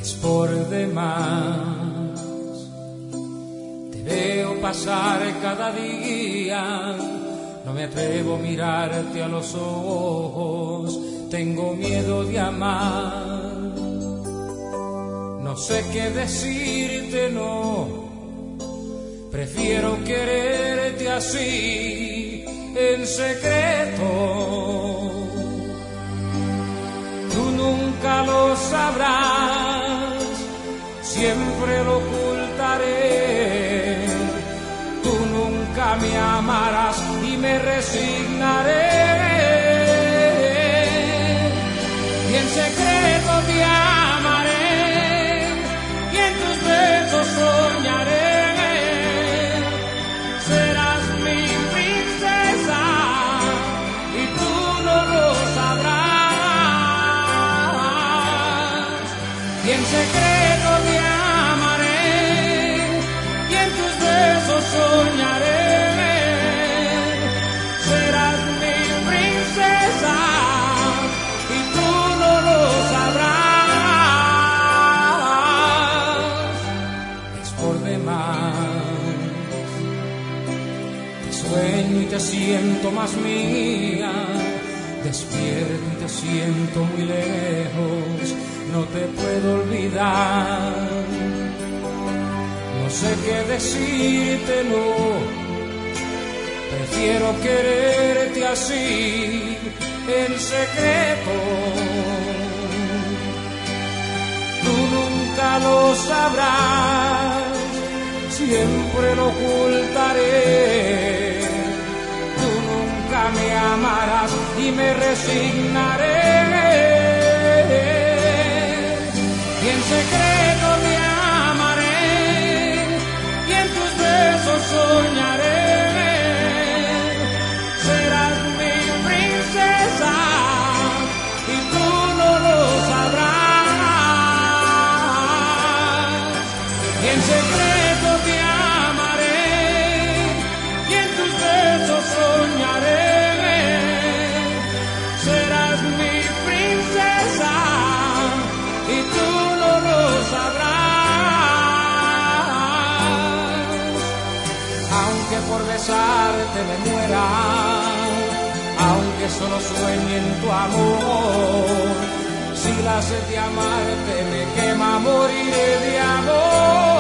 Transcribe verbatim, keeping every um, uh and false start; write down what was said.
es por demás. Te veo pasar cada día, no me atrevo a mirarte a los ojos, tengo miedo de amar. No sé qué decirte, no, prefiero quererte así, en secreto. Tú nunca lo sabrás, siempre lo ocultaré. Tú nunca me amarás y me resignaré. Y en secreto te amaré, y en tus besos soñaré. Serás mi princesa y tú no lo sabrás. Y en secreto te amaré, y en tus besos soñaré. Serás mi princesa y tú no lo sabrás. Es por demás. Te sueño y te siento más mía, despierto y te siento muy lejos, no te puedo olvidar. No sé qué decirte, no, prefiero quererte así, en secreto. Tú nunca lo sabrás, siempre lo ocultaré. Tú nunca me amarás y me resignaré. Y en secreto te amaré, y en tus besos soñaré. Serás mi princesa y tú no lo sabrás. Y en secreto te amaré, y en tus besos soñaré. Serás mi princesa y tú no lo sabrás. Aunque por besarte me muera, aunque solo sueñe en tu amor, si la sed de amarte me quema, moriré de amor.